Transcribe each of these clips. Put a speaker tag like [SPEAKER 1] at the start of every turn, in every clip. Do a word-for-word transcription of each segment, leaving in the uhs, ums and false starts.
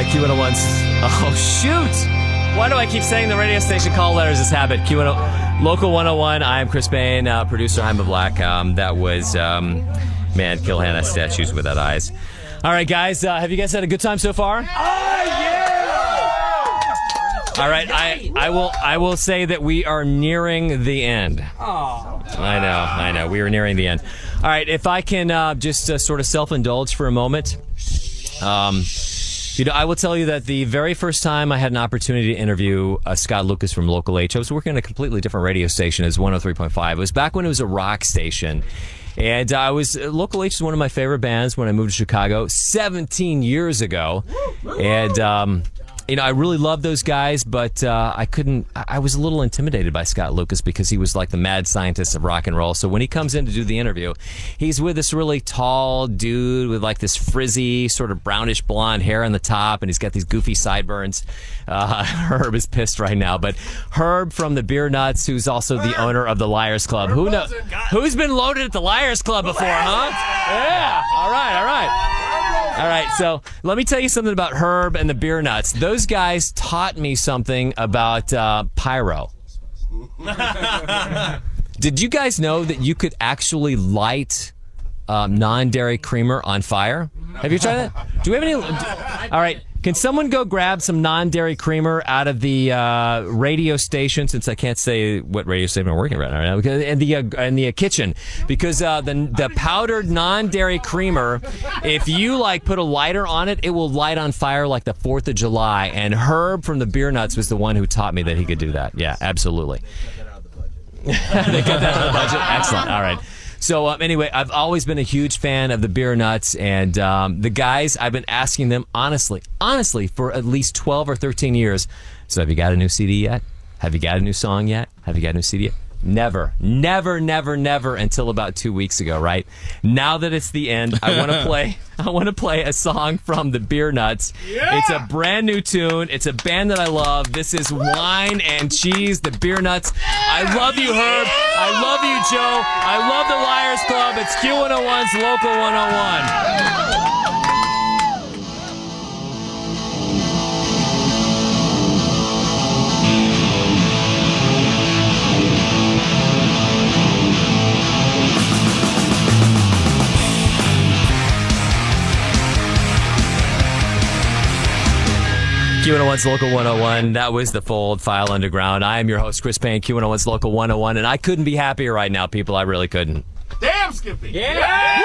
[SPEAKER 1] uh, Q one oh one's... Oh, shoot! Why do I keep saying the radio station call letters is habit? Q one oh... Local one oh one, I am Chris Payne, uh, producer Jaime Black. Um, that was, um, man, Kilhan has statues without eyes. All right, guys, uh, have you guys had a good time so far?
[SPEAKER 2] Oh, yeah!
[SPEAKER 1] All right, I, I will I will say that we are nearing the end.
[SPEAKER 2] Oh.
[SPEAKER 1] I know, I know. We are nearing the end. All right, if I can uh, just uh, sort of self-indulge for a moment. Um, you know, I will tell you that the very first time I had an opportunity to interview uh, Scott Lucas from Local H, I was working on a completely different radio station as one oh three point five. It was back when it was a rock station. And uh, I was uh, Local H is one of my favorite bands when I moved to Chicago seventeen years ago. And... Um, You know, I really love those guys, but uh, I couldn't, I was a little intimidated by Scott Lucas because he was like the mad scientist of rock and roll. So when he comes in to do the interview, he's with this really tall dude with like this frizzy, sort of brownish blonde hair on the top, and he's got these goofy sideburns. Uh, Herb is pissed right now, but Herb from the Beer Nuts, who's also the owner of the Liars Club. Who knows? Who's been loaded at the Liars Club before, huh? Yeah, all right, all right. All right, so let me tell you something about Herb and the Beer Nuts. Those guys taught me something about uh, pyro. Did you guys know that you could actually light um, non-dairy creamer on fire? Have you tried that? Do we have any? All right. Can someone go grab some non-dairy creamer out of the uh, radio station, since I can't say what radio station I'm working right now, because in the uh, in the uh, kitchen, because uh, the the powdered non-dairy creamer, if you like put a lighter on it, it will light on fire like the Fourth of July. And Herb from the Beer Nuts was the one who taught me that he could do that. Yeah, absolutely. They cut that out of the budget. Excellent. All right. So um, anyway, I've always been a huge fan of the Beer Nuts, and um, the guys, I've been asking them, honestly, honestly, for at least twelve or thirteen years, so have you got a new C D yet? Have you got a new song yet? Have you got a new C D yet? Never, never, never, never until about two weeks ago, right? Now that it's the end, I want to play I want to play a song from the Beer Nuts. Yeah! It's a brand new tune. It's a band that I love. This is Wine and Cheese, the Beer Nuts. I love you, Herb. I love you, Joe. I love the Liars Club. It's Q one oh one's Local one oh one. Q one oh one's Local one oh one. That was the Fold File Underground. I am your host, Chris Payne, Q one oh one's Local one oh one, and I couldn't be happier right now, people. I really couldn't.
[SPEAKER 2] Damn, Skippy!
[SPEAKER 1] Yeah! yeah!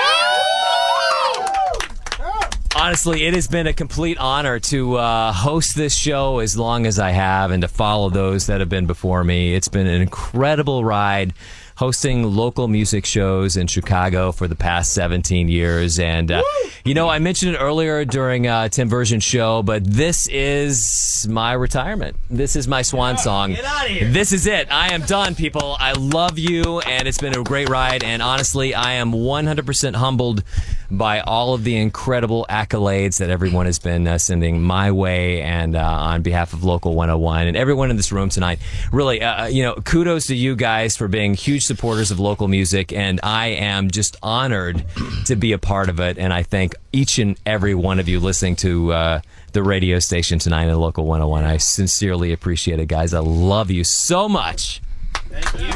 [SPEAKER 1] Honestly, it has been a complete honor to uh, host this show as long as I have and to follow those that have been before me. It's been an incredible ride hosting local music shows in Chicago for the past seventeen years. And, uh, you know, I mentioned it earlier during uh, Tim Version's show, but this is my retirement. This is my swan song.
[SPEAKER 2] Get out of here.
[SPEAKER 1] This is it. I am done, people. I love you, and it's been a great ride. And honestly, I am one hundred percent humbled by all of the incredible accolades that everyone has been uh, sending my way, and uh, on behalf of Local one oh one and everyone in this room tonight. Really, uh, you know, kudos to you guys for being huge supporters of local music, and I am just honored to be a part of it, and I thank each and every one of you listening to uh, the radio station tonight at Local one oh one. I sincerely appreciate it, guys. I love you so much.
[SPEAKER 2] Thank you.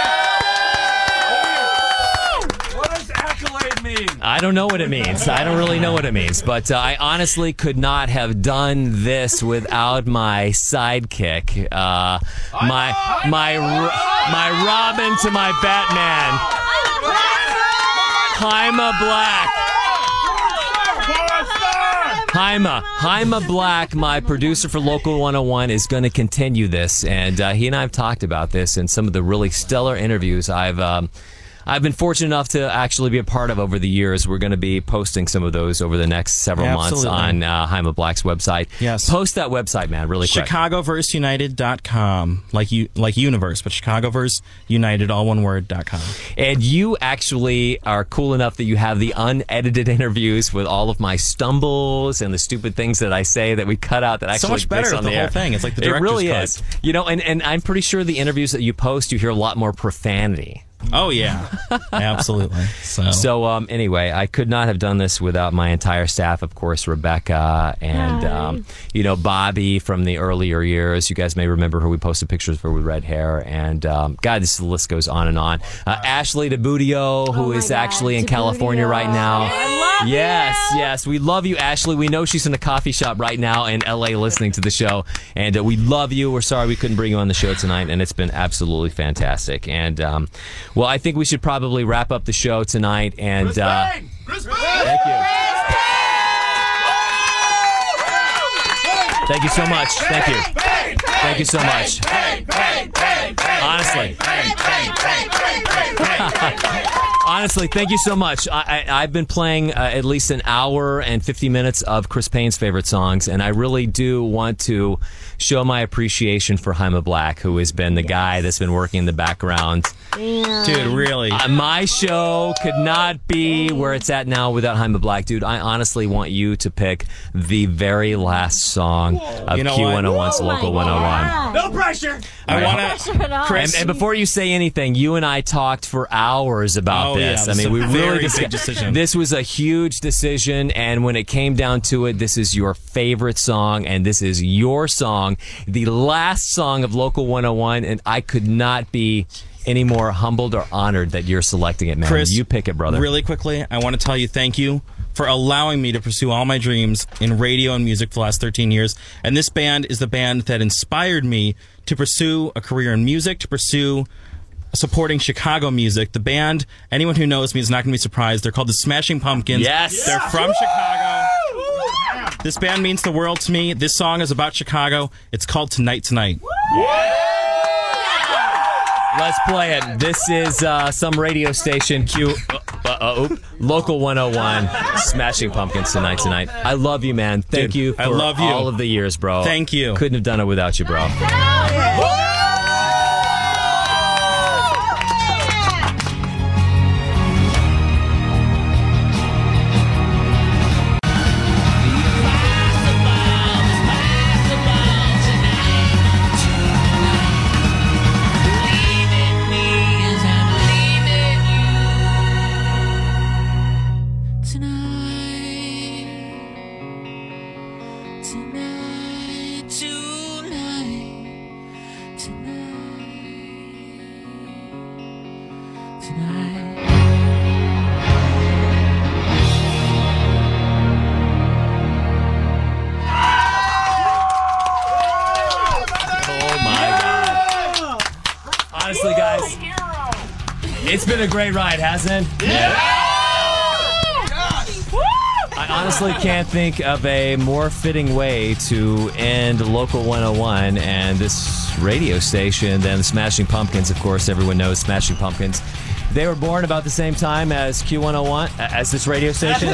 [SPEAKER 2] What does accolade mean?
[SPEAKER 1] I don't know what it means. I don't really know what it means, but uh, I honestly could not have done this without my sidekick, uh, my my my Robin to my Batman, Jaime Black. Jaime, Jaime Black, my producer for Local one oh one, is going to continue this, and uh, he and I have talked about this in some of the really stellar interviews I've um, I've been fortunate enough to actually be a part of over the years. We're going to be posting some of those over the next several
[SPEAKER 3] yeah,
[SPEAKER 1] months on uh, Jaime Black's website.
[SPEAKER 3] Yes.
[SPEAKER 1] Post that website, man, really quick.
[SPEAKER 3] Chicago Verse United dot com, like you, like Universe, but Chicago Verse United, all one word, dot com.
[SPEAKER 1] And you actually are cool enough that you have the unedited interviews with all of my stumbles and the stupid things that I say that we cut out that actually
[SPEAKER 3] so much better
[SPEAKER 1] on
[SPEAKER 3] with the,
[SPEAKER 1] the
[SPEAKER 3] whole
[SPEAKER 1] air.
[SPEAKER 3] thing. It's like the director's
[SPEAKER 1] It really
[SPEAKER 3] cut.
[SPEAKER 1] is. You know, and, and I'm pretty sure the interviews that you post, you hear a lot more profanity.
[SPEAKER 3] Oh, yeah. Absolutely. So,
[SPEAKER 1] So um, anyway, I could not have done this without my entire staff. Of course, Rebecca and um, you know Bobby from the earlier years. You guys may remember her. We posted pictures of her with red hair, and um, God, this list goes on and on. Uh, Ashley DeBudio, who
[SPEAKER 4] Oh my
[SPEAKER 1] is
[SPEAKER 4] God,
[SPEAKER 1] actually in
[SPEAKER 4] DeBudio.
[SPEAKER 1] California right now.
[SPEAKER 4] I love
[SPEAKER 1] Yes,
[SPEAKER 4] you.
[SPEAKER 1] yes, we love you, Ashley. We know she's in a coffee shop right now in L A listening to the show, and uh, we love you. We're sorry we couldn't bring you on the show tonight, and it's been absolutely fantastic. And um, well, I think we should probably wrap up the show tonight. And
[SPEAKER 2] Chris
[SPEAKER 1] uh,
[SPEAKER 2] Payne! Chris Payne!
[SPEAKER 1] thank you, thank you so much. Thank you,
[SPEAKER 2] Payne!
[SPEAKER 1] thank you so much.
[SPEAKER 2] Payne! Payne! Payne! Payne!
[SPEAKER 1] Honestly.
[SPEAKER 2] Payne! Payne! Payne! Payne! Payne! Payne! Payne!
[SPEAKER 1] Honestly, thank you so much. I, I, I've been playing uh, at least an hour and fifty minutes of Chris Payne's favorite songs, and I really do want to show my appreciation for Jaime Black, who has been the guy that's been working in the background.
[SPEAKER 3] dude, really.
[SPEAKER 1] Uh, my show could not be where it's at now without Jaime Black. Dude, I honestly want you to pick the very last song of
[SPEAKER 3] You know
[SPEAKER 1] Q
[SPEAKER 3] what?
[SPEAKER 1] one oh one's
[SPEAKER 4] Oh my
[SPEAKER 1] Local one oh one.
[SPEAKER 4] God.
[SPEAKER 2] No pressure!
[SPEAKER 3] I
[SPEAKER 1] Right.
[SPEAKER 3] want
[SPEAKER 4] Pressure
[SPEAKER 3] to.
[SPEAKER 4] at all.
[SPEAKER 3] Chris,
[SPEAKER 1] And, and before you say anything, you and I talked for hours about
[SPEAKER 3] Oh, yeah,
[SPEAKER 1] this.
[SPEAKER 3] this
[SPEAKER 1] I mean,
[SPEAKER 3] is a
[SPEAKER 1] we really
[SPEAKER 3] very big
[SPEAKER 1] discussed-
[SPEAKER 3] decision.
[SPEAKER 1] This was a huge decision, and when it came down to it, this is your favorite song, and this is your song, the last song of Local one oh one, and I could not be any more humbled or honored that you're selecting it, man.
[SPEAKER 3] Chris,
[SPEAKER 1] you pick it, brother.
[SPEAKER 3] Really quickly, I want to tell you thank you for allowing me to pursue all my dreams in radio and music for the last thirteen years. And this band is the band that inspired me to pursue a career in music, to pursue supporting Chicago music. The band, anyone who knows me is not going to be surprised. They're called the Smashing Pumpkins.
[SPEAKER 1] Yes.
[SPEAKER 3] They're from Chicago. This band means the world to me. This song is about Chicago. It's called Tonight Tonight.
[SPEAKER 1] Let's play it. This is uh, some radio station, Q, uh, uh, uh, oop, Local one oh one, Smashing Pumpkins tonight, tonight. I love you, man. Thank
[SPEAKER 3] Dude,
[SPEAKER 1] you for
[SPEAKER 3] I love you.
[SPEAKER 1] all of the years, bro.
[SPEAKER 3] Thank you.
[SPEAKER 1] Couldn't have done it without you, bro.
[SPEAKER 5] Tonight, tonight, tonight, tonight.
[SPEAKER 1] Oh my God. Honestly, guys, it's been a great ride, hasn't it? I honestly can't think of a more fitting way to end Local one oh one and this radio station than the Smashing Pumpkins. Of course, everyone knows Smashing Pumpkins. They were born about the same time as Q one oh one, as this radio station.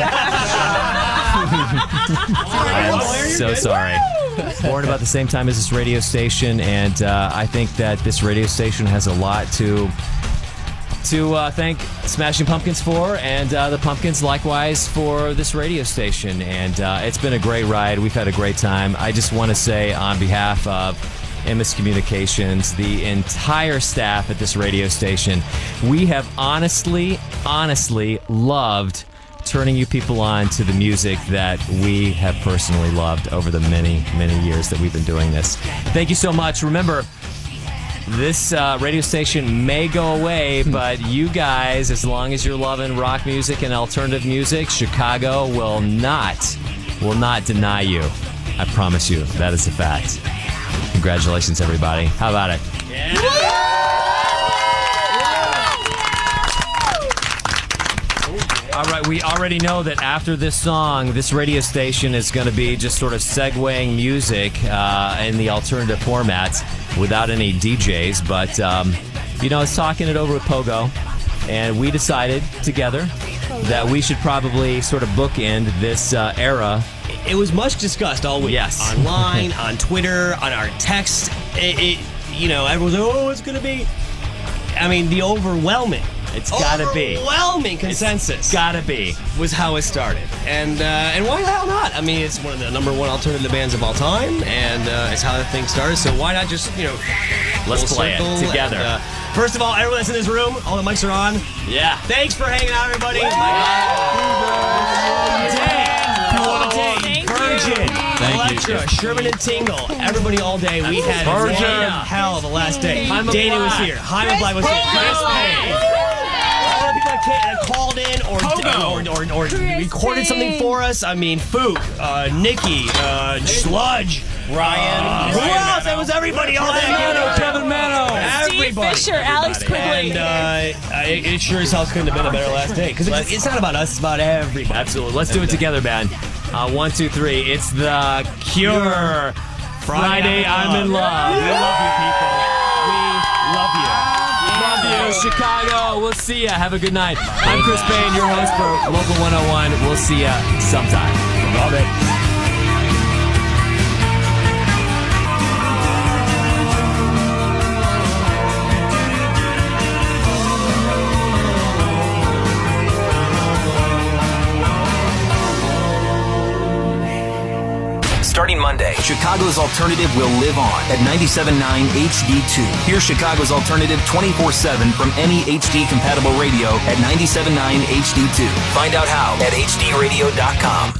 [SPEAKER 1] I'm so sorry. Born about the same time as this radio station, and uh, I think that this radio station has a lot to to uh, thank Smashing Pumpkins for, and uh, the Pumpkins likewise for this radio station. And uh, it's been a great ride. We've had a great time. I just want to say on behalf of M S Communications, the entire staff at this radio station, we have honestly, honestly loved turning you people on to the music that we have personally loved over the many, many years that we've been doing this. Thank you so much. Remember, this uh, radio station may go away, but you guys, as long as you're loving rock music and alternative music, Chicago will not, will not deny you. I promise you, that is a fact. Congratulations, everybody. How about it? All right, we already know that after this song, this radio station is going to be just sort of segueing music uh, in the alternative formats without any D Js. But, um, you know, I was talking it over with Pogo, and we decided together that we should probably sort of bookend this uh, era.
[SPEAKER 6] It was much discussed all week.
[SPEAKER 1] Yes.
[SPEAKER 6] Online, on Twitter, on our text. It, it, you know, everyone's like, oh, it's going to be. I mean, the overwhelming
[SPEAKER 1] It's gotta be.
[SPEAKER 6] Overwhelming consensus.
[SPEAKER 1] Gotta be.
[SPEAKER 6] Was how it started. And uh, and why the hell not? I mean, it's one of the number one alternative bands of all time, and uh, it's how the thing started. So why not just, you know,
[SPEAKER 1] Let's
[SPEAKER 6] full
[SPEAKER 1] play it
[SPEAKER 6] circle
[SPEAKER 1] together.
[SPEAKER 6] and, uh, first of all, everyone that's in this room, all the mics are on.
[SPEAKER 1] Yeah.
[SPEAKER 6] Thanks for hanging out, everybody. My all day, Virgin, Electra, Sherman and Tingle, everybody all day. We had
[SPEAKER 1] Virgin.
[SPEAKER 6] Dana hell the last day.
[SPEAKER 1] Jaime
[SPEAKER 6] Dana was
[SPEAKER 1] Black.
[SPEAKER 6] here. Jaime Black was here. Chris Payne. All the people that ca- that called in or, or, or, or, or recorded something for us. I mean, Fook, uh, Nikki, uh, Sludge, Ryan. Who else? That was everybody all day.
[SPEAKER 1] Kevin Mano.
[SPEAKER 4] Steve
[SPEAKER 6] Everybody.
[SPEAKER 4] Fisher, Alex Quigley.
[SPEAKER 6] And uh, it, it sure as hell couldn't have been a better last day. Because it's, it's not about us, it's about everybody.
[SPEAKER 1] Absolutely. Let's do it together, man. Uh, one, two, three. It's The Cure. Friday, I'm in love. We love you, people. We love you. Love you, Chicago. We'll see ya. Have a good night. I'm Chris Payne, your host for Local one oh one. We'll see ya sometime. Love it.
[SPEAKER 7] Starting Monday, Chicago's Alternative will live on at ninety-seven point nine H D two. Hear Chicago's Alternative twenty-four seven from any H D-compatible radio at ninety-seven point nine H D two. Find out how at H D radio dot com.